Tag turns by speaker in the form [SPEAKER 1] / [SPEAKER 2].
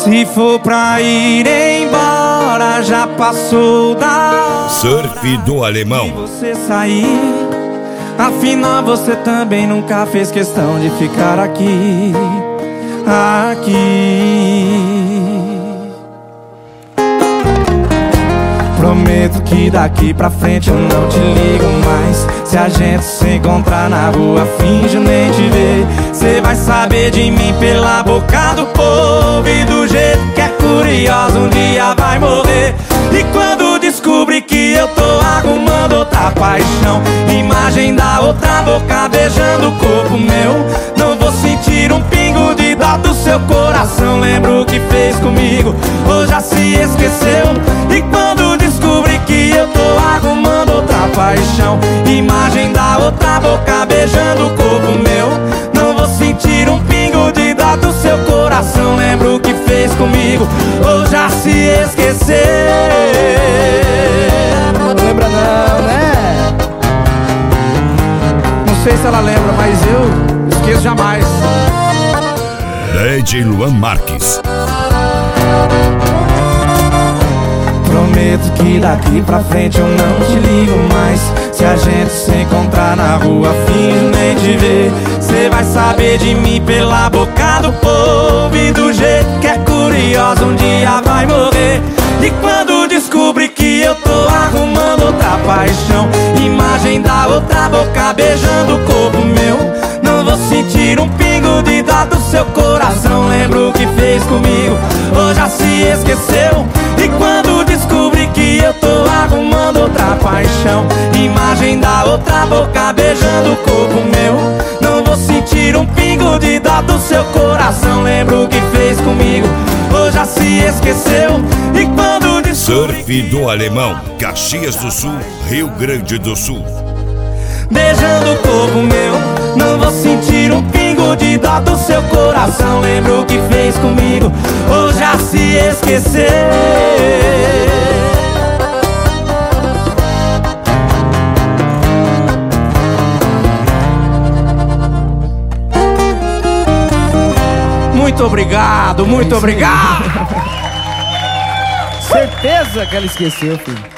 [SPEAKER 1] Se for pra ir embora, já passou da
[SPEAKER 2] Surf do Alemão.
[SPEAKER 1] de você sair. Afinal você também nunca fez questão de ficar aqui. Prometo que daqui pra frente eu não te ligo mais. Se a gente se encontrar na rua, finjo nem te ver. Cê vai saber de mim pela boca do povo, e do jeito que é curioso um dia vai morrer. E quando descobrir que eu tô arrumando outra paixão, imagem da outra boca beijando o corpo meu, não vou sentir um pingo de dó do seu coração. Lembra o que fez comigo, ou já se esqueceu? E quando descobrir que eu tô arrumando outra paixão, imagem da outra boca beijando o corpo meu, não vou sentir um pingo de dó do seu coração. Lembra o que fez comigo, ou já se esqueceu?
[SPEAKER 3] Não lembra não, né?
[SPEAKER 1] Não sei se ela lembra, mas eu esqueço jamais.
[SPEAKER 2] DJ Luan Marques.
[SPEAKER 1] Prometo que daqui pra frente eu não te ligo mais. Se a gente se encontrar na rua, finjo nem te ver. Cê vai saber de mim pela boca do povo, e do jeito que é curioso um dia vai morrer. E quando descobrir que eu tô arrumando outra paixão, imagem da outra boca beijando o corpo meu, não vou sentir um pingo de dó do seu coração. Lembra o que fez comigo, ou já se esqueceu? E quando descobrir que eu tô arrumando outra paixão, imagem da outra boca beijando o corpo meu, não vou sentir um pingo de dó do seu coração. Lembra o que fez comigo, ou já se esqueceu? E quando descobrir
[SPEAKER 2] Surf do Alemão, Caxias do Sul, Rio Grande do Sul.
[SPEAKER 1] beijando o corpo meu, não vou sentir um pingo de dó do seu coração. Lembra o que fez comigo, ou já se esqueceu? Muito obrigado, muito obrigado.
[SPEAKER 3] Certeza que ela esqueceu, filho.